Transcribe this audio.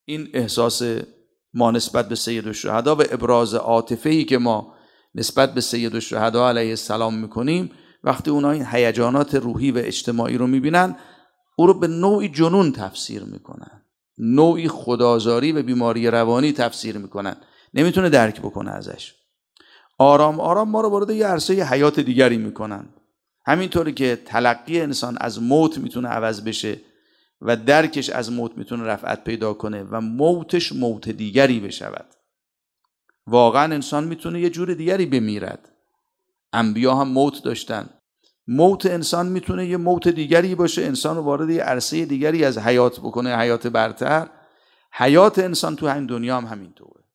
این احساس ما نسبت به سید الشهدا و ابراز عاطفه‌ای که ما نسبت به سید الشهدا علیه السلام میکنیم، وقتی اونا این هیجانات روحی و اجتماعی رو میبینن، او رو به نوعی جنون تفسیر میکنن، نوعی خدازاری و بیماری روانی تفسیر میکنن، نمیتونه درک بکنه ازش. آرام آرام ما رو وارد یه عرصه حیات دیگری میکنن. همینطوری که تلقی انسان از موت میتونه عوض بشه و درکش از موت میتونه رفعت پیدا کنه و موتش موت دیگری بشود. واقعا انسان میتونه یه جور دیگری بمیرد. انبیا هم موت داشتن. موت انسان میتونه یه موت دیگری باشه، انسان رو وارد یه عرصه دیگری از حیات بکنه، حیات برتر. حیات انسان تو همین دنیا هم همینطوره.